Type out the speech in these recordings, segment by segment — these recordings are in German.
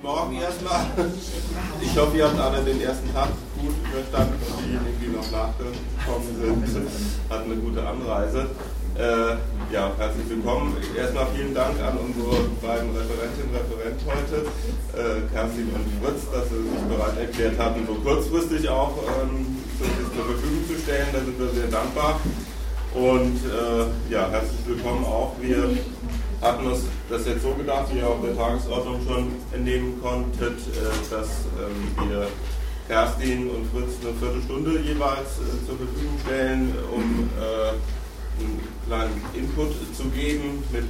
Morgen erstmal. Ich hoffe, ihr habt alle den ersten Tag gut überstanden und diejenigen, die noch nachgekommen sind, hatten eine gute Anreise. Ja, herzlich willkommen. Erstmal vielen Dank an unsere beiden Referentinnen und Referenten heute, Kerstin und Fritz, dass sie sich bereit erklärt hatten, so kurzfristig auch zur Verfügung zu stellen. Da sind wir sehr dankbar. Und ja, herzlich willkommen auch. Wir hatten uns das jetzt so gedacht, wie ihr auf der Tagesordnung schon entnehmen konntet, dass wir Kerstin und Fritz eine Viertelstunde jeweils zur Verfügung stellen, um einen kleinen Input zu geben mit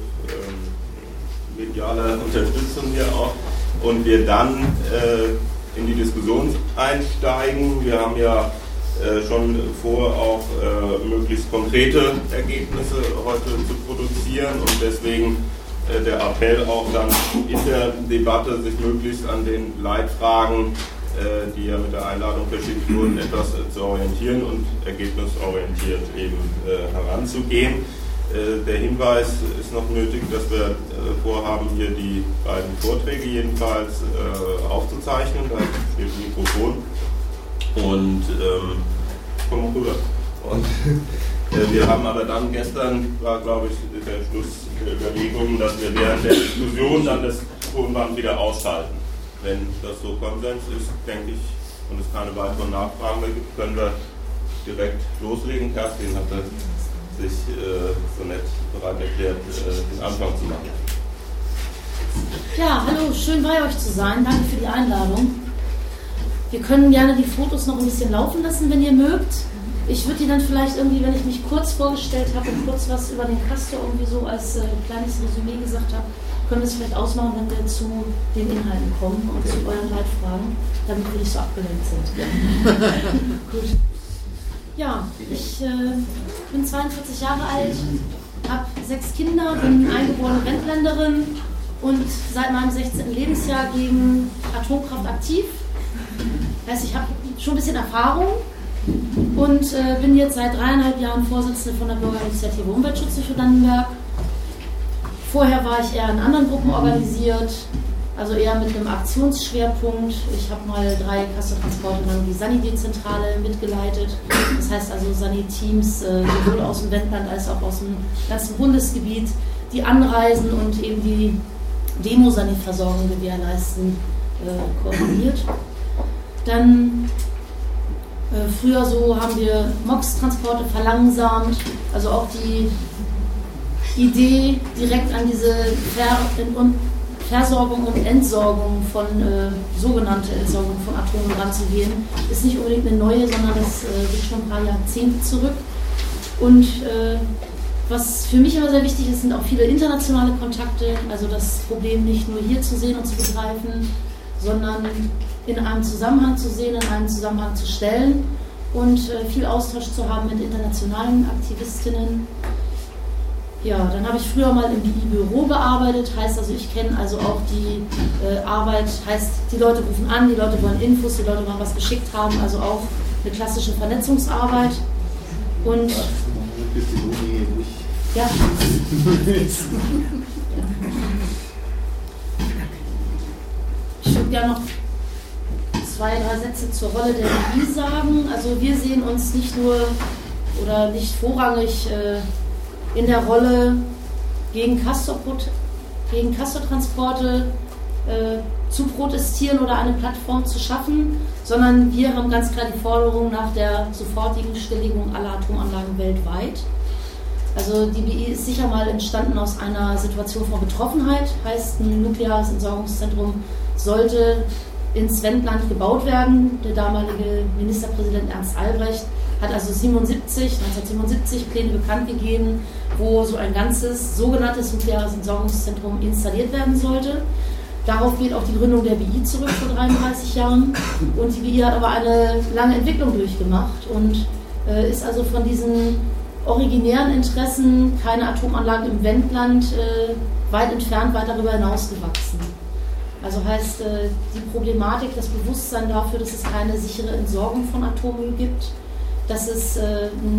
medialer Unterstützung hier auch und wir dann in die Diskussion einsteigen. Wir haben ja schon vor, auch möglichst konkrete Ergebnisse heute zu produzieren und deswegen der Appell auch dann in der Debatte, sich möglichst an den Leitfragen, die ja mit der Einladung verschickt wurden, etwas zu orientieren und ergebnisorientiert eben heranzugehen. Der Hinweis ist noch nötig, dass wir vorhaben, hier die beiden Vorträge jedenfalls aufzuzeichnen. Da steht ein Mikrofon und komm mal rüber. Und wir haben aber dann gestern, war glaube ich der Schluss der Überlegungen, dass wir während der Diskussion dann das Tonband wieder ausschalten. Wenn das so Konsens ist, denke ich, und es keine weiteren Nachfragen mehr gibt, können wir direkt loslegen. Kerstin hatte sich so nett bereit erklärt, den Anfang zu machen. Ja, hallo, schön bei euch zu sein. Danke für die Einladung. Wir können gerne die Fotos noch ein bisschen laufen lassen, wenn ihr mögt. Ich würde die dann vielleicht irgendwie, wenn ich mich kurz vorgestellt habe und kurz was über den Castor irgendwie so als kleines Resümee gesagt habe, können wir es vielleicht ausmachen, wenn wir zu den Inhalten kommen und zu euren Leitfragen, damit wir nicht so abgelenkt sind. Ja. Gut. Ja, ich bin 42 Jahre alt, habe 6 Kinder, bin eingeborene Wendländerin und seit meinem 16. Lebensjahr gegen Atomkraft aktiv. Heißt, ich habe schon ein bisschen Erfahrung und bin jetzt seit 3,5 Jahren Vorsitzende von der Bürgerinitiative Umweltschutz für Dannenberg. Vorher war ich eher in anderen Gruppen organisiert, also eher mit einem Aktionsschwerpunkt. Ich habe mal 3 Castor-Transporte lang die Sani-Dezentrale mitgeleitet. Das heißt also Sani-Teams sowohl aus dem Wendland als auch aus dem ganzen Bundesgebiet, die anreisen und eben die Demo-Sani-Versorgung gewährleisten, koordiniert. Dann früher so haben wir MOX-Transporte verlangsamt, also auch die Idee, direkt an diese Versorgung und Entsorgung von, sogenannte Entsorgung von Atomen ranzugehen, ist nicht unbedingt eine neue, sondern das liegt schon ein paar Jahrzehnte zurück. Und was für mich immer sehr wichtig ist, sind auch viele internationale Kontakte, also das Problem nicht nur hier zu sehen und zu begreifen, sondern in einem Zusammenhang zu sehen, in einem Zusammenhang zu stellen und viel Austausch zu haben mit internationalen Aktivistinnen. Ja, dann habe ich früher mal im BI-Büro gearbeitet, heißt also, ich kenne also auch die Arbeit, heißt, die Leute rufen an, die Leute wollen Infos, die Leute wollen was geschickt haben, also auch eine klassische Vernetzungsarbeit. Und ja. Ich würde gerne noch 2, 3 Sätze zur Rolle der BI sagen. Also wir sehen uns nicht nur oder nicht vorrangig in der Rolle gegen Castor-Transporte zu protestieren oder eine Plattform zu schaffen, sondern wir haben ganz klar die Forderung nach der sofortigen Stilllegung aller Atomanlagen weltweit. Also die BI ist sicher mal entstanden aus einer Situation von Betroffenheit, heißt ein nukleares Entsorgungszentrum sollte ins Wendland gebaut werden. Der damalige Ministerpräsident Ernst Albrecht hat also 1977 Pläne bekannt gegeben, wo so ein ganzes sogenanntes nukleares Entsorgungszentrum installiert werden sollte. Darauf geht auch die Gründung der BI zurück vor 33 Jahren. Und die BI hat aber eine lange Entwicklung durchgemacht und ist also von diesen originären Interessen, keine Atomanlagen im Wendland, weit entfernt, weit darüber hinaus gewachsen. Also heißt die Problematik, das Bewusstsein dafür, dass es keine sichere Entsorgung von Atommüll gibt, dass es eine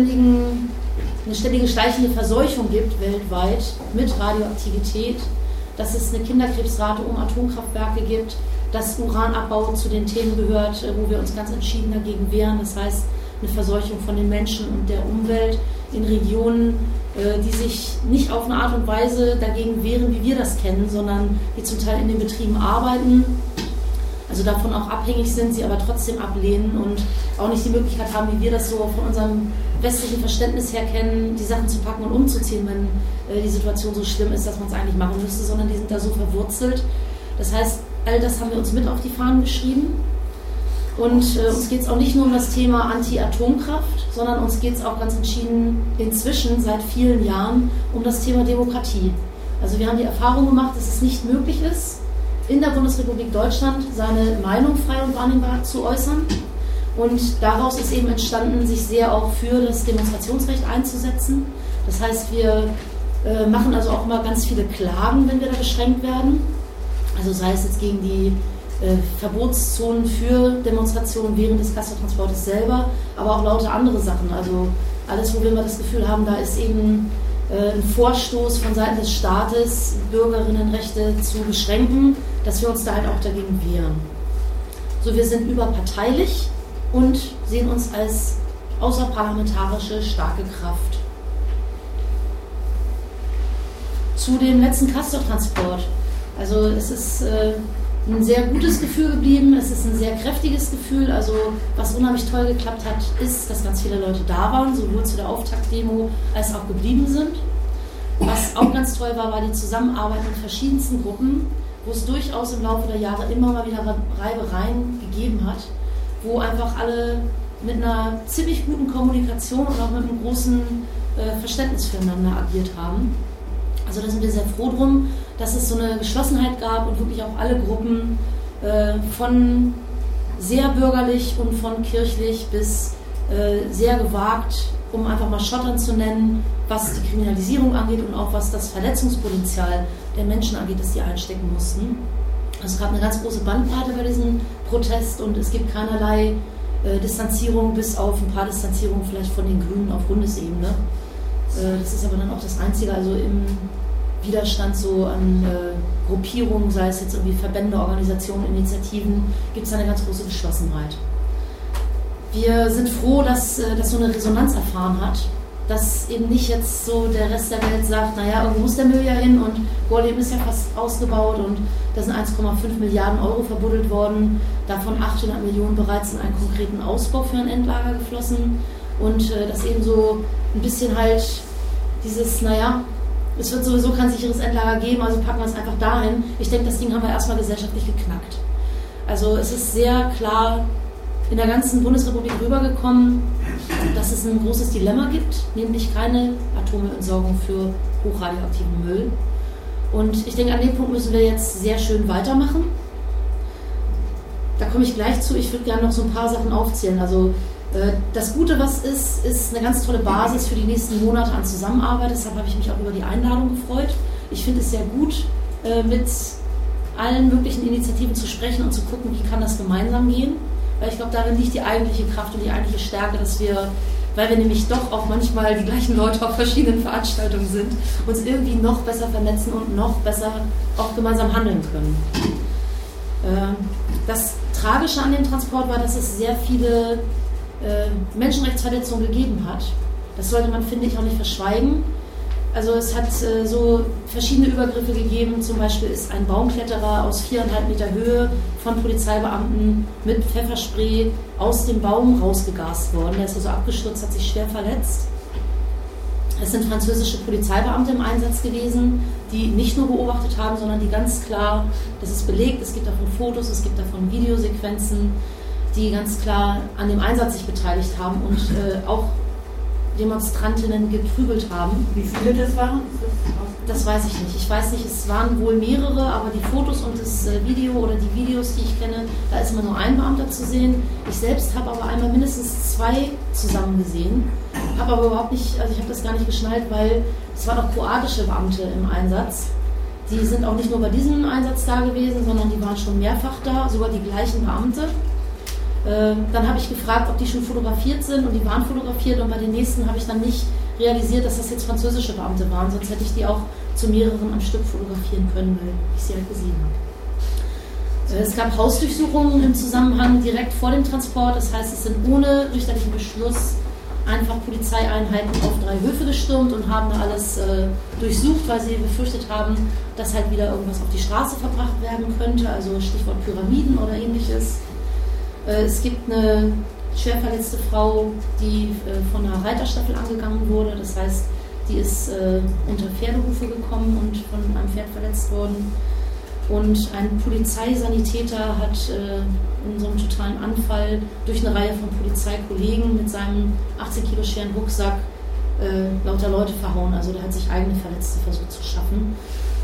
ständige schleichende Verseuchung gibt weltweit mit Radioaktivität, dass es eine Kinderkrebsrate um Atomkraftwerke gibt, dass Uranabbau zu den Themen gehört, wo wir uns ganz entschieden dagegen wehren. Das heißt, eine Verseuchung von den Menschen und der Umwelt in Regionen, die sich nicht auf eine Art und Weise dagegen wehren, wie wir das kennen, sondern die zum Teil in den Betrieben arbeiten, also davon auch abhängig sind, sie aber trotzdem ablehnen und auch nicht die Möglichkeit haben, wie wir das so von unserem westlichen Verständnis her kennen, die Sachen zu packen und umzuziehen, wenn die Situation so schlimm ist, dass man es eigentlich machen müsste, sondern die sind da so verwurzelt. Das heißt, all das haben wir uns mit auf die Fahnen geschrieben. Und uns geht es auch nicht nur um das Thema Anti-Atomkraft, sondern uns geht es auch ganz entschieden inzwischen seit vielen Jahren um das Thema Demokratie. Also wir haben die Erfahrung gemacht, dass es nicht möglich ist, in der Bundesrepublik Deutschland seine Meinung frei und wahrnehmbar zu äußern. Und daraus ist eben entstanden, sich sehr auch für das Demonstrationsrecht einzusetzen. Das heißt, wir machen also auch immer ganz viele Klagen, wenn wir da beschränkt werden. Also sei es jetzt gegen die Verbotszonen für Demonstrationen während des Castortransportes selber, aber auch lauter andere Sachen. Also alles, wo wir immer das Gefühl haben, da ist eben ein Vorstoß von Seiten des Staates, Bürgerinnenrechte zu beschränken, dass wir uns da halt auch dagegen wehren. So, wir sind überparteilich und sehen uns als außerparlamentarische starke Kraft. Zu dem letzten Castortransport. Also es ist ein sehr gutes Gefühl geblieben, es ist ein sehr kräftiges Gefühl. Also was unheimlich toll geklappt hat, ist, dass ganz viele Leute da waren, sowohl zu der Auftaktdemo als auch geblieben sind. Was auch ganz toll war, war die Zusammenarbeit mit verschiedensten Gruppen, wo es durchaus im Laufe der Jahre immer mal wieder Reibereien gegeben hat, wo einfach alle mit einer ziemlich guten Kommunikation und auch mit einem großen Verständnis füreinander agiert haben. Also da sind wir sehr froh drum, dass es so eine Geschlossenheit gab und wirklich auch alle Gruppen von sehr bürgerlich und von kirchlich bis sehr gewagt, um einfach mal Schottern zu nennen, was die Kriminalisierung angeht und auch was das Verletzungspotenzial der Menschen angeht, das sie einstecken mussten. Also es gab eine ganz große Bandbreite bei diesem Protest und es gibt keinerlei Distanzierung, bis auf ein paar Distanzierungen vielleicht von den Grünen auf Bundesebene. Das ist aber dann auch das Einzige, also im Widerstand so an Gruppierungen, sei es jetzt irgendwie Verbände, Organisationen, Initiativen, gibt es eine ganz große Geschlossenheit. Wir sind froh, dass das so eine Resonanz erfahren hat, dass eben nicht jetzt so der Rest der Welt sagt, naja, irgendwo muss der Müll ja hin und Gorleben ist ja fast ausgebaut und da sind 1,5 Milliarden Euro verbuddelt worden, davon 800 Millionen bereits in einen konkreten Ausbau für ein Endlager geflossen und dass eben so ein bisschen halt dieses, naja, es wird sowieso kein sicheres Endlager geben, also packen wir es einfach dahin. Ich denke, das Ding haben wir erstmal gesellschaftlich geknackt. Also es ist sehr klar in der ganzen Bundesrepublik rübergekommen, dass es ein großes Dilemma gibt, nämlich keine Atommüllentsorgung für hochradioaktiven Müll. Und ich denke, an dem Punkt müssen wir jetzt sehr schön weitermachen. Da komme ich gleich zu. Ich würde gerne noch so ein paar Sachen aufzählen. Also das Gute, was ist eine ganz tolle Basis für die nächsten Monate an Zusammenarbeit. Deshalb habe ich mich auch über die Einladung gefreut. Ich finde es sehr gut, mit allen möglichen Initiativen zu sprechen und zu gucken, wie kann das gemeinsam gehen. Weil ich glaube, darin liegt die eigentliche Kraft und die eigentliche Stärke, dass wir, weil wir nämlich doch auch manchmal die gleichen Leute auf verschiedenen Veranstaltungen sind, uns irgendwie noch besser vernetzen und noch besser auch gemeinsam handeln können. Das Tragische an dem Transport war, dass es sehr viele Menschenrechtsverletzungen gegeben hat. Das sollte man, finde ich, auch nicht verschweigen. Also es hat so verschiedene Übergriffe gegeben. Zum Beispiel ist ein Baumkletterer aus 4,5 Meter Höhe von Polizeibeamten mit Pfefferspray aus dem Baum rausgegast worden. Der ist also abgestürzt, hat sich schwer verletzt. Es sind französische Polizeibeamte im Einsatz gewesen, die nicht nur beobachtet haben, sondern die ganz klar, das ist belegt, es gibt davon Fotos, es gibt davon Videosequenzen, die ganz klar an dem Einsatz sich beteiligt haben und auch Demonstrantinnen geprügelt haben. Wie viele das waren? Das weiß ich nicht. Ich weiß nicht, es waren wohl mehrere, aber die Fotos und das Video oder die Videos, die ich kenne, da ist immer nur ein Beamter zu sehen. Ich selbst habe aber einmal mindestens 2 zusammen gesehen. Habe aber überhaupt nicht, also ich habe das gar nicht geschnallt, weil es waren auch kroatische Beamte im Einsatz. Die sind auch nicht nur bei diesem Einsatz da gewesen, sondern die waren schon mehrfach da, sogar die gleichen Beamte. Dann habe ich gefragt, ob die schon fotografiert sind und die waren fotografiert und bei den nächsten habe ich dann nicht realisiert, dass das jetzt französische Beamte waren, sonst hätte ich die auch zu mehreren am Stück fotografieren können, weil ich sie halt gesehen habe. Es gab Hausdurchsuchungen im Zusammenhang direkt vor dem Transport, das heißt, es sind ohne richterlichen Beschluss einfach Polizeieinheiten auf 3 Höfe gestürmt und haben da alles durchsucht, weil sie befürchtet haben, dass halt wieder irgendwas auf die Straße verbracht werden könnte, also Stichwort Pyramiden oder ähnliches. Es gibt eine schwer verletzte Frau, die von einer Reiterstaffel angegangen wurde, das heißt, die ist unter Pferdehufe gekommen und von einem Pferd verletzt worden. Und ein Polizeisanitäter hat in so einem totalen Anfall durch eine Reihe von Polizeikollegen mit seinem 18 Kilo schweren Rucksack lauter Leute verhauen. Also der hat sich eigene Verletzte versucht zu schaffen.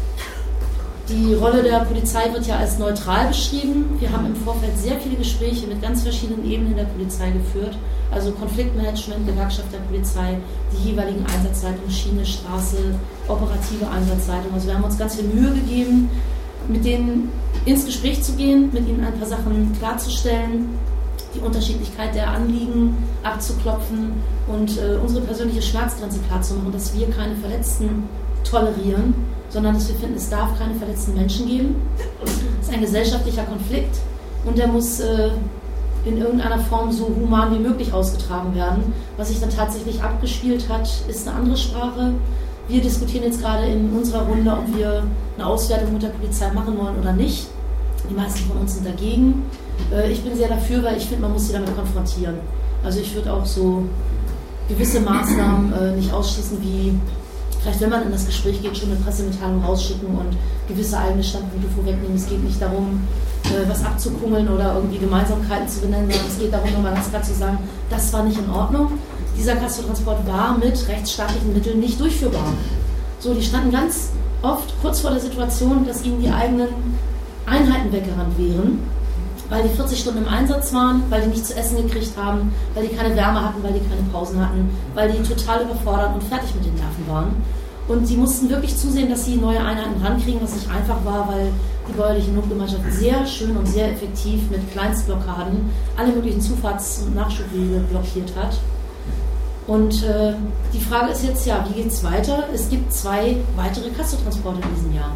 Die Rolle der Polizei wird ja als neutral beschrieben. Wir haben im Vorfeld sehr viele Gespräche mit ganz verschiedenen Ebenen der Polizei geführt. Also Konfliktmanagement, Gewerkschaft der Polizei, die jeweiligen Einsatzleitungen, Schiene, Straße, operative Einsatzleitung. Also wir haben uns ganz viel Mühe gegeben, mit denen ins Gespräch zu gehen, mit ihnen ein paar Sachen klarzustellen, die Unterschiedlichkeit der Anliegen abzuklopfen und unsere persönliche Schmerzgrenze klarzumachen, dass wir keine Verletzten tolerieren, sondern dass wir finden, es darf keine verletzten Menschen geben. Es ist ein gesellschaftlicher Konflikt und der muss in irgendeiner Form so human wie möglich ausgetragen werden. Was sich dann tatsächlich abgespielt hat, ist eine andere Sprache. Wir diskutieren jetzt gerade in unserer Runde, ob wir eine Auswertung mit der Polizei machen wollen oder nicht. Die meisten von uns sind dagegen. Ich bin sehr dafür, weil ich finde, man muss sie damit konfrontieren. Also ich würde auch so gewisse Maßnahmen nicht ausschließen, wie vielleicht, wenn man in das Gespräch geht, schon eine Pressemitteilung rausschicken und gewisse eigene Standpunkte vorwegnehmen. Es geht nicht darum, was abzukummeln oder irgendwie Gemeinsamkeiten zu benennen, sondern es geht darum, nochmal ganz klar zu sagen, das war nicht in Ordnung. Dieser Castortransport war mit rechtsstaatlichen Mitteln nicht durchführbar. So, die standen ganz oft kurz vor der Situation, dass ihnen die eigenen Einheiten weggerannt wären, weil die 40 Stunden im Einsatz waren, weil die nicht zu essen gekriegt haben, weil die keine Wärme hatten, weil die keine Pausen hatten, weil die total überfordert und fertig mit den Nerven waren. Und sie mussten wirklich zusehen, dass sie neue Einheiten rankriegen, was nicht einfach war, weil die bäuerliche Notgemeinschaft sehr schön und sehr effektiv mit Kleinstblockaden alle möglichen Zufahrts- und Nachschubwege blockiert hat. Und die Frage ist jetzt, ja, wie geht es weiter? Es gibt 2 weitere Castortransporte in diesem Jahr.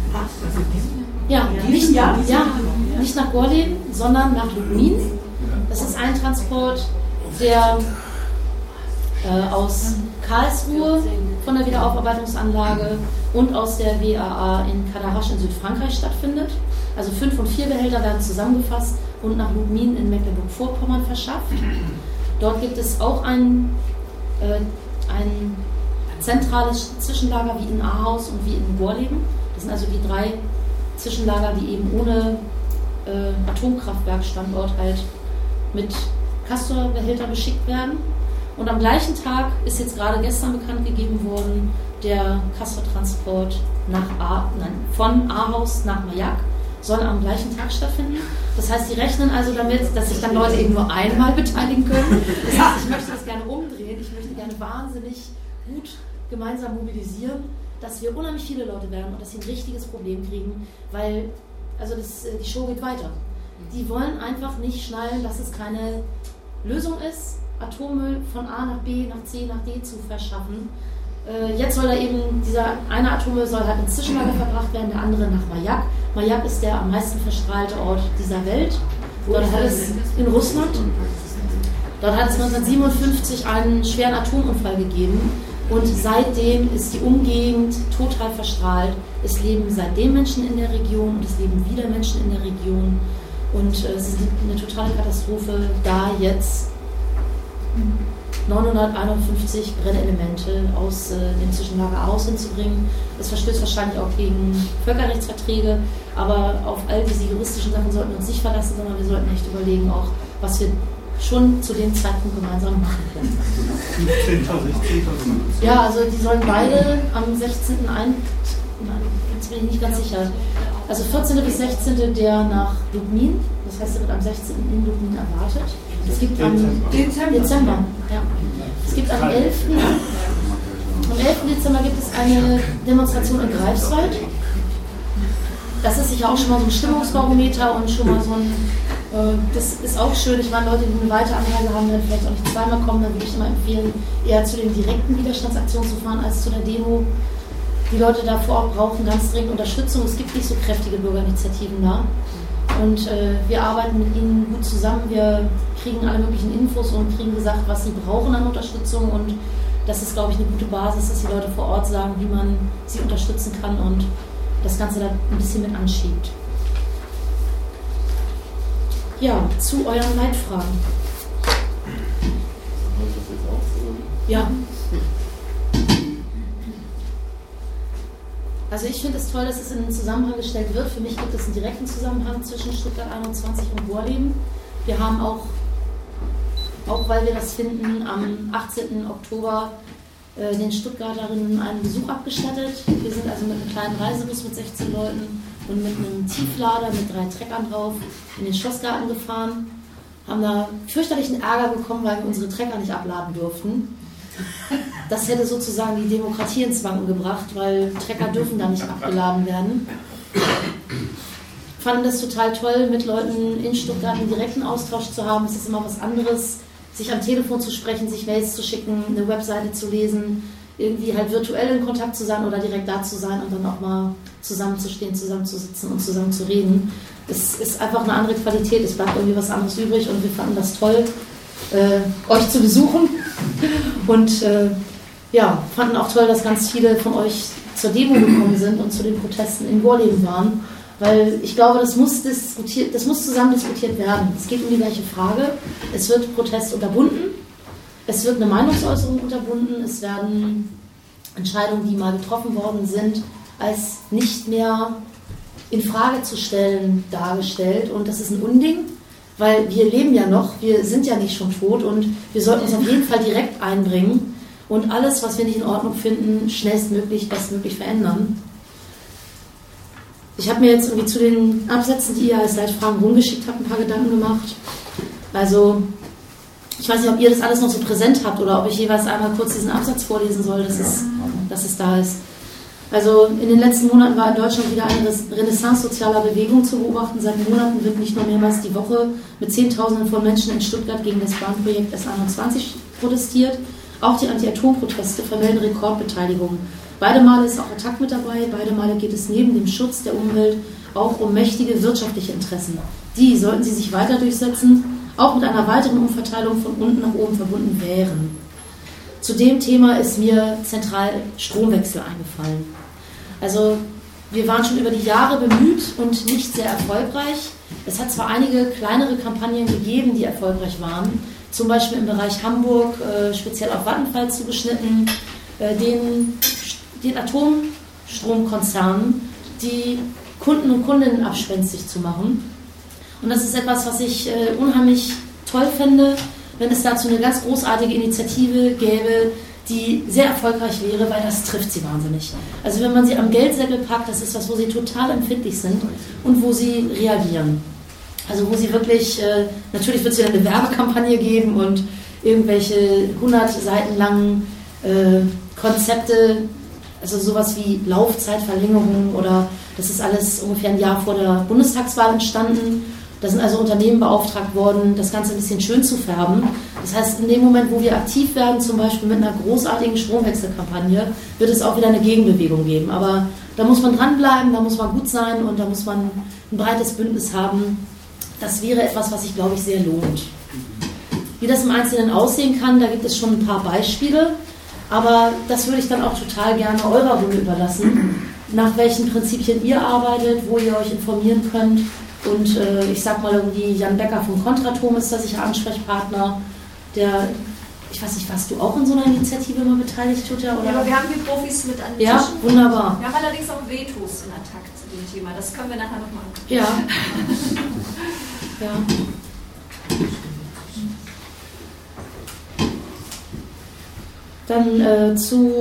Ja, nicht nach Gorleben, sondern nach Lubmin. Das ist ein Transport, der aus Karlsruhe von der Wiederaufarbeitungsanlage und aus der WAA in Cadarache in Südfrankreich stattfindet. Also 5 und 4 Behälter werden zusammengefasst und nach Lubmin in Mecklenburg-Vorpommern verschafft. Dort gibt es auch ein zentrales Zwischenlager wie in Ahaus und wie in Gorleben. Das sind also die 3 Zwischenlager, die eben ohne Atomkraftwerkstandort halt mit Castor-Behälter beschickt werden. Und am gleichen Tag ist jetzt gerade gestern bekannt gegeben worden, der Castor-Transport von Ahaus nach Mayak soll am gleichen Tag stattfinden. Das heißt, die rechnen also damit, dass sich dann Leute eben nur einmal beteiligen können. Das heißt, ich möchte das gerne umdrehen. Ich möchte gerne wahnsinnig gut gemeinsam mobilisieren, dass wir unheimlich viele Leute werden und dass sie ein richtiges Problem kriegen, weil die Show geht weiter. Die wollen einfach nicht schnallen, dass es keine Lösung ist, Atommüll von A nach B, nach C, nach D zu verschaffen. Jetzt soll da eben, dieser eine Atommüll soll halt ins Zwischenlager verbracht werden, der andere nach Mayak. Mayak ist der am meisten verstrahlte Ort dieser Welt. Dort hat es in Russland. Dort hat es 1957 einen schweren Atomunfall gegeben und seitdem ist die Umgegend total verstrahlt. Es leben seitdem Menschen in der Region und es leben wieder Menschen in der Region und es ist eine totale Katastrophe, da jetzt 951 Brennelemente aus dem Zwischenlager Ahaus hinzubringen. Das verstößt wahrscheinlich auch gegen Völkerrechtsverträge, aber auf all diese juristischen Sachen sollten wir uns nicht verlassen, sondern wir sollten echt überlegen, auch was wir schon zu dem Zeitpunkt gemeinsam machen können. 15.000. Ja, also die sollen beide am 16. Jetzt bin ich nicht ganz sicher. Also 14. bis 16. der nach Lubmin, das heißt, er wird am 16. in Lubmin erwartet. Es gibt am Dezember. Ja. Es gibt am 11. Dezember gibt es eine Demonstration in Greifswald. Das ist sicher auch schon mal so ein Stimmungsbarometer und schon mal so ein, das ist auch schön. Ich meine, Leute, die eine weite Anreise haben, werden vielleicht auch nicht zweimal kommen, dann würde ich immer empfehlen, eher zu den direkten Widerstandsaktionen zu fahren als zu der Demo. Die Leute da vor Ort brauchen ganz dringend Unterstützung. Es gibt nicht so kräftige Bürgerinitiativen da. Und wir arbeiten mit ihnen gut zusammen. Wir kriegen alle möglichen Infos und kriegen gesagt, was sie brauchen an Unterstützung. Und das ist, glaube ich, eine gute Basis, dass die Leute vor Ort sagen, wie man sie unterstützen kann und das Ganze da ein bisschen mit anschiebt. Ja, zu euren Leitfragen. Ja. Also ich finde es toll, dass es in den Zusammenhang gestellt wird. Für mich gibt es einen direkten Zusammenhang zwischen Stuttgart 21 und Gorleben. Wir haben auch weil wir das finden, am 18. Oktober den Stuttgarterinnen einen Besuch abgestattet. Wir sind also mit einem kleinen Reisebus mit 16 Leuten und mit einem Tieflader mit 3 Treckern drauf in den Schlossgarten gefahren. Haben da fürchterlichen Ärger bekommen, weil wir unsere Trecker nicht abladen durften. Das hätte sozusagen die Demokratie ins Wanken gebracht, weil Trecker dürfen da nicht abgeladen werden. Fanden das total toll, mit Leuten in Stuttgart einen direkten Austausch zu haben. Es ist immer was anderes, sich am Telefon zu sprechen, sich Mails zu schicken, eine Webseite zu lesen, irgendwie halt virtuell in Kontakt zu sein oder direkt da zu sein und dann auch mal zusammenzustehen, zusammenzusitzen und zusammen zu reden. Es ist einfach eine andere Qualität, es bleibt irgendwie was anderes übrig und wir fanden das toll, euch zu besuchen und fanden auch toll, dass ganz viele von euch zur Demo gekommen sind und zu den Protesten in Gorleben waren, weil ich glaube, das muss zusammen diskutiert werden. Es geht um die gleiche Frage, es wird Protest unterbunden, es wird eine Meinungsäußerung unterbunden, es werden Entscheidungen, die mal getroffen worden sind, als nicht mehr in Frage zu stellen dargestellt und das ist ein Unding. Weil wir leben ja noch, wir sind ja nicht schon tot und wir sollten uns auf jeden Fall direkt einbringen und alles, was wir nicht in Ordnung finden, schnellstmöglich, bestmöglich verändern. Ich habe mir jetzt irgendwie zu den Absätzen, die ihr als Leitfragen rumgeschickt habt, ein paar Gedanken gemacht. Also, ich weiß nicht, ob ihr das alles noch so präsent habt oder ob ich jeweils einmal kurz diesen Absatz vorlesen soll, dass es da ist. Also in den letzten Monaten war in Deutschland wieder eine Renaissance sozialer Bewegung zu beobachten. Seit Monaten wird nicht nur mehrmals die Woche mit Zehntausenden von Menschen in Stuttgart gegen das Bahnprojekt S21 protestiert. Auch die Anti-Atom-Proteste vermelden Rekordbeteiligung. Beide Male ist auch Attac mit dabei. Beide Male geht es neben dem Schutz der Umwelt auch um mächtige wirtschaftliche Interessen. Die, sollten sie sich weiter durchsetzen, auch mit einer weiteren Umverteilung von unten nach oben verbunden wären. Zu dem Thema ist mir zentral Stromwechsel eingefallen. Also wir waren schon über die Jahre bemüht und nicht sehr erfolgreich. Es hat zwar einige kleinere Kampagnen gegeben, die erfolgreich waren, zum Beispiel im Bereich Hamburg, speziell auf Vattenfall zugeschnitten, den Atomstromkonzernen, die Kunden und Kundinnen abspenstig zu machen. Und das ist etwas, was ich unheimlich toll fände, wenn es dazu eine ganz großartige Initiative gäbe, die sehr erfolgreich wäre, weil das trifft sie wahnsinnig. Also wenn man sie am Geldsäckel packt, das ist was, wo sie total empfindlich sind und wo sie reagieren. Also wo sie wirklich, natürlich wird es ja eine Werbekampagne geben und irgendwelche 100 Seiten langen Konzepte, also sowas wie Laufzeitverlängerung oder das ist alles ungefähr ein Jahr vor der Bundestagswahl entstanden. Da sind also Unternehmen beauftragt worden, das Ganze ein bisschen schön zu färben. Das heißt, in dem Moment, wo wir aktiv werden, zum Beispiel mit einer großartigen Stromwechselkampagne, wird es auch wieder eine Gegenbewegung geben. Aber da muss man dranbleiben, da muss man gut sein und da muss man ein breites Bündnis haben. Das wäre etwas, was sich, glaube ich, sehr lohnt. Wie das im Einzelnen aussehen kann, da gibt es schon ein paar Beispiele. Aber das würde ich dann auch total gerne eurer Runde überlassen, nach welchen Prinzipien ihr arbeitet, wo ihr euch informieren könnt. Und ich sag mal irgendwie, Jan Becker vom Kontratom ist da sicher Ansprechpartner. Ich weiß nicht, warst du auch in so einer Initiative mal beteiligt, Jutta? Oder? Ja, aber wir haben hier Profis mit an den ja, Tischen. Wunderbar. Wir haben allerdings auch Vetos in Attac zu dem Thema. Das können wir nachher noch machen. Ja. Ja. Dann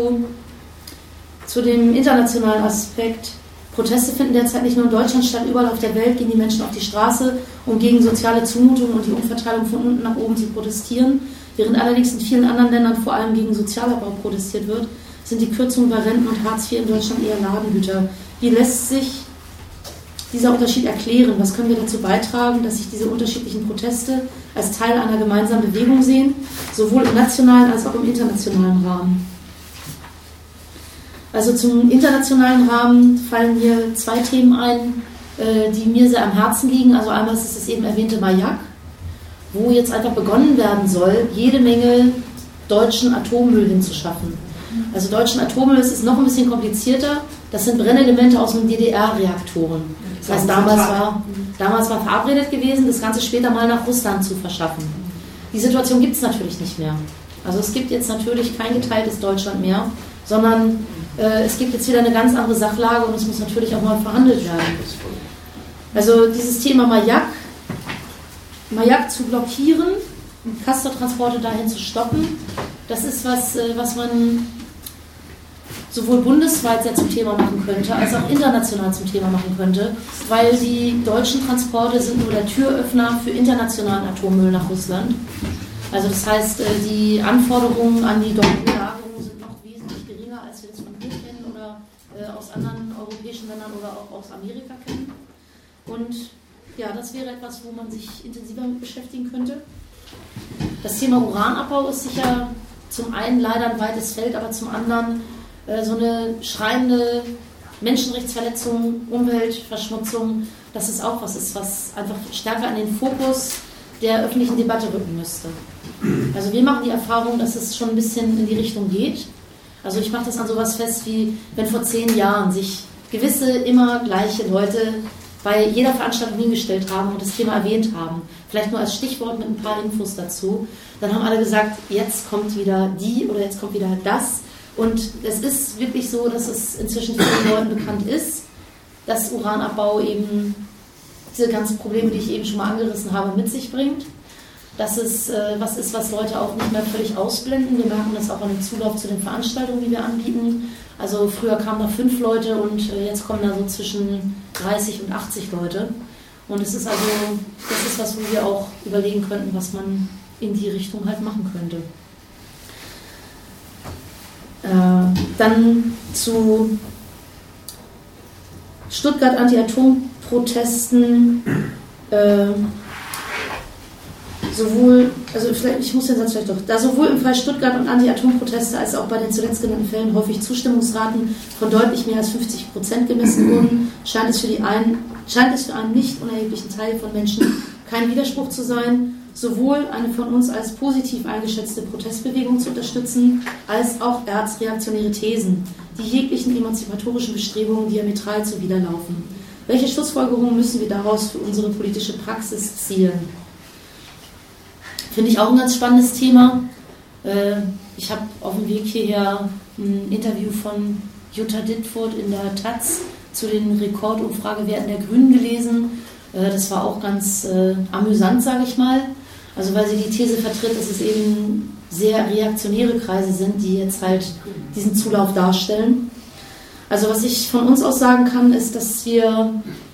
zu dem internationalen Aspekt. Proteste finden derzeit nicht nur in Deutschland statt, überall auf der Welt gehen die Menschen auf die Straße, um gegen soziale Zumutungen und die Umverteilung von unten nach oben zu protestieren. Während allerdings in vielen anderen Ländern vor allem gegen Sozialabbau protestiert wird, sind die Kürzungen bei Renten und Hartz IV in Deutschland eher Ladengüter. Wie lässt sich dieser Unterschied erklären? Was können wir dazu beitragen, dass sich diese unterschiedlichen Proteste als Teil einer gemeinsamen Bewegung sehen, sowohl im nationalen als auch im internationalen Rahmen? Also zum internationalen Rahmen fallen mir 2 Themen ein, die mir sehr am Herzen liegen. Also einmal ist es das eben erwähnte Mayak, wo jetzt einfach begonnen werden soll, jede Menge deutschen Atommüll hinzuschaffen. Also deutschen Atommüll ist noch ein bisschen komplizierter. Das sind Brennelemente aus den DDR-Reaktoren. Das heißt, damals war verabredet gewesen, das Ganze später mal nach Russland zu verschaffen. Die Situation gibt es natürlich nicht mehr. Also es gibt jetzt natürlich kein geteiltes Deutschland mehr, sondern es gibt jetzt wieder eine ganz andere Sachlage und es muss natürlich auch mal verhandelt werden. Also dieses Thema Mayak zu blockieren, Castortransporte dahin zu stoppen, das ist was man sowohl bundesweit sehr zum Thema machen könnte, als auch international zum Thema machen könnte, weil die deutschen Transporte sind nur der Türöffner für internationalen Atommüll nach Russland. Also das heißt, die Anforderungen an die dortigen Lagerungen sind noch wesentlich geringer, als wir das von hier kennen oder aus anderen europäischen Ländern oder auch aus Amerika kennen. Und ja, das wäre etwas, wo man sich intensiver mit beschäftigen könnte. Das Thema Uranabbau ist sicher zum einen leider ein weites Feld, aber zum anderen so eine schreiende Menschenrechtsverletzung, Umweltverschmutzung, das ist auch was einfach stärker an den Fokus der öffentlichen Debatte rücken müsste. Also wir machen die Erfahrung, dass es schon ein bisschen in die Richtung geht. Also ich mache das an sowas fest, wie wenn vor 10 Jahren sich gewisse immer gleiche Leute bei jeder Veranstaltung hingestellt haben und das Thema erwähnt haben, vielleicht nur als Stichwort mit ein paar Infos dazu, dann haben alle gesagt, jetzt kommt wieder die oder jetzt kommt wieder das. Und es ist wirklich so, dass es inzwischen vielen Leuten bekannt ist, dass Uranabbau eben diese ganzen Probleme, die ich eben schon mal angerissen habe, mit sich bringt. Dass es was ist, was Leute auch nicht mehr völlig ausblenden. Wir merken das auch an dem Zulauf zu den Veranstaltungen, die wir anbieten. Also früher kamen da 5 Leute und jetzt kommen da so zwischen 30 und 80 Leute. Und es ist also, das ist was, wo wir auch überlegen könnten, was man in die Richtung halt machen könnte. Dann zu Stuttgart Anti-Atom-Protesten, sowohl im Fall Stuttgart und Anti-Atom-Proteste als auch bei den zuletzt genannten Fällen häufig Zustimmungsraten von deutlich mehr als 50% gemessen wurden, scheint es für einen nicht unerheblichen Teil von Menschen kein Widerspruch zu sein, sowohl eine von uns als positiv eingeschätzte Protestbewegung zu unterstützen, als auch erzreaktionäre Thesen, die jeglichen emanzipatorischen Bestrebungen diametral zuwiderlaufen. Welche Schlussfolgerungen müssen wir daraus für unsere politische Praxis ziehen? Finde ich auch ein ganz spannendes Thema. Ich habe auf dem Weg hierher ein Interview von Jutta Dittfurt in der Taz zu den Rekordumfragewerten der Grünen gelesen. Das war auch ganz amüsant, sage ich mal. Also weil sie die These vertritt, dass es eben sehr reaktionäre Kreise sind, die jetzt halt diesen Zulauf darstellen. Also was ich von uns aus sagen kann, ist, dass wir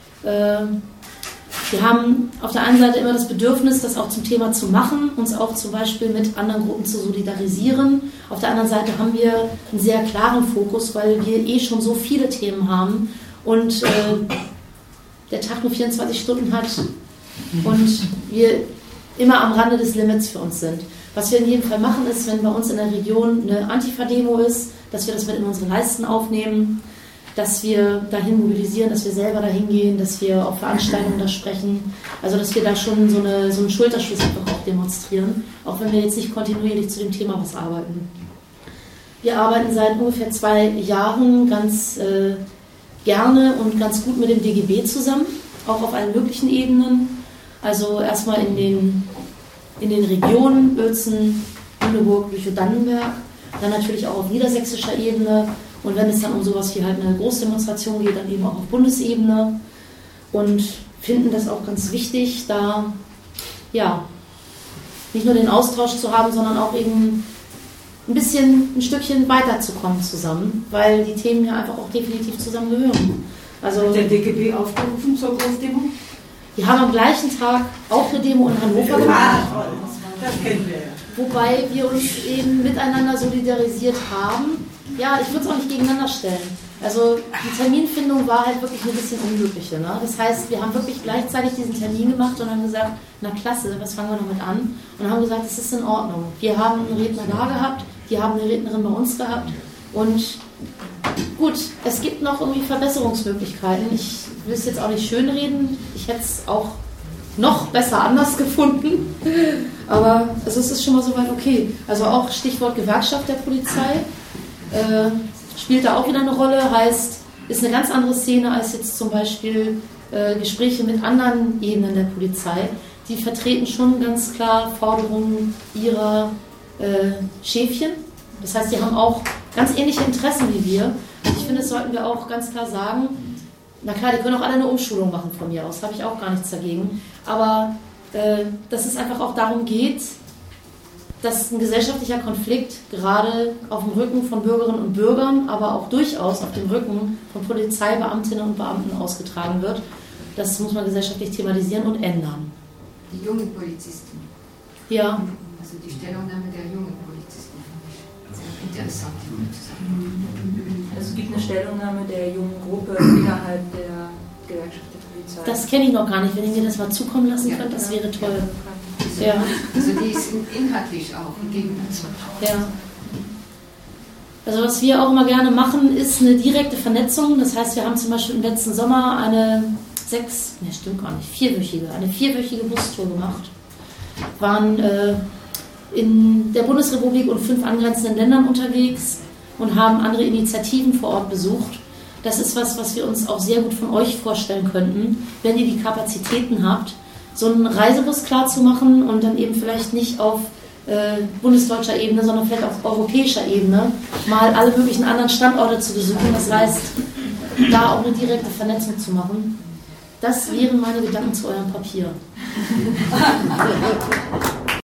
haben auf der einen Seite immer das Bedürfnis, das auch zum Thema zu machen, uns auch zum Beispiel mit anderen Gruppen zu solidarisieren. Auf der anderen Seite haben wir einen sehr klaren Fokus, weil wir schon so viele Themen haben und der Tag nur 24 Stunden hat und wir immer am Rande des Limits für uns sind. Was wir in jedem Fall machen, ist, wenn bei uns in der Region eine Antifa-Demo ist, dass wir das mit in unsere Leisten aufnehmen, dass wir dahin mobilisieren, dass wir selber dahin gehen, dass wir auf Veranstaltungen da sprechen. Also dass wir da schon so einen Schulterschluss einfach auch demonstrieren, auch wenn wir jetzt nicht kontinuierlich zu dem Thema was arbeiten. Wir arbeiten seit ungefähr 2 Jahren ganz gerne und ganz gut mit dem DGB zusammen, auch auf allen möglichen Ebenen. Also erstmal in den Regionen Uelzen, Lüneburg, Lüchow-Dannenberg, dann natürlich auch auf niedersächsischer Ebene und wenn es dann um sowas wie halt eine Großdemonstration geht, dann eben auch auf Bundesebene und finden das auch ganz wichtig, da ja nicht nur den Austausch zu haben, sondern auch eben ein Stückchen weiterzukommen zusammen, weil die Themen ja einfach auch definitiv zusammengehören. Also, hat der DGB aufgerufen zur Großdemo? Wir haben am gleichen Tag auch eine Demo in Hannover gemacht. Das kennen wir ja. Wobei wir uns eben miteinander solidarisiert haben. Ja, ich würde es auch nicht gegeneinander stellen. Also die Terminfindung war halt wirklich ein bisschen unglückliche. Ne? Das heißt, wir haben wirklich gleichzeitig diesen Termin gemacht und haben gesagt, na klasse, was fangen wir damit an? Und haben gesagt, es ist in Ordnung. Wir haben einen Redner da gehabt, die haben eine Rednerin bei uns gehabt und Gut, es gibt noch irgendwie Verbesserungsmöglichkeiten. Ich will es jetzt auch nicht schönreden. Ich hätte es auch noch besser anders gefunden. Aber es ist schon mal soweit okay. Also auch Stichwort Gewerkschaft der Polizei spielt da auch wieder eine Rolle. Heißt, ist eine ganz andere Szene als jetzt zum Beispiel Gespräche mit anderen Ebenen der Polizei. Die vertreten schon ganz klar Forderungen ihrer Schäfchen. Das heißt, die haben auch ganz ähnliche Interessen wie wir. Ich finde, das sollten wir auch ganz klar sagen. Na klar, die können auch alle eine Umschulung machen von mir aus, habe ich auch gar nichts dagegen. Aber dass es einfach auch darum geht, dass ein gesellschaftlicher Konflikt gerade auf dem Rücken von Bürgerinnen und Bürgern, aber auch durchaus auf dem Rücken von Polizeibeamtinnen und Beamten ausgetragen wird. Das muss man gesellschaftlich thematisieren und ändern. Die jungen Polizisten. Ja. Also die Stellungnahme der jungen Polizisten fand ich sehr interessant. Also es gibt eine Stellungnahme der jungen Gruppe innerhalb der Gewerkschaft der Polizei. Das kenne ich noch gar nicht. Wenn ihr mir das mal zukommen lassen könnt, das wäre toll. Ja. Also die sind inhaltlich auch gegeneinander. Ja. Also was wir auch immer gerne machen, ist eine direkte Vernetzung. Das heißt, wir haben zum Beispiel im letzten Sommer eine vierwöchige Bustour gemacht. Waren in der Bundesrepublik und 5 angrenzenden Ländern unterwegs und haben andere Initiativen vor Ort besucht. Das ist was wir uns auch sehr gut von euch vorstellen könnten, wenn ihr die Kapazitäten habt, so einen Reisebus klar zu machen und dann eben vielleicht nicht auf bundesdeutscher Ebene, sondern vielleicht auf europäischer Ebene mal alle möglichen anderen Standorte zu besuchen. Das heißt, da auch eine direkte Vernetzung zu machen. Das wären meine Gedanken zu eurem Papier.